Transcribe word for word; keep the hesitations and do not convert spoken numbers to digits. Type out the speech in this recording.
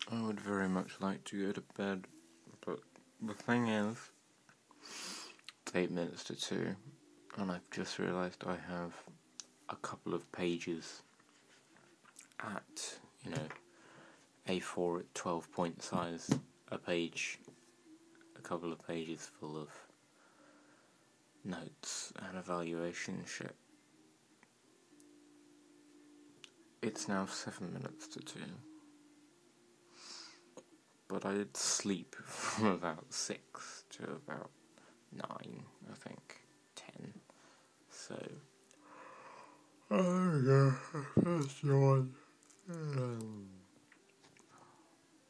I would very much like to go to bed, but the thing is, it's eight minutes to two, and I've just realised I have a couple of pages at, you know, A four at twelve point size, a page, a couple of pages full of notes and evaluation shit. It's now seven minutes to two. But I did sleep from about six to about nine, I think, ten. So, oh yeah, that's yawn.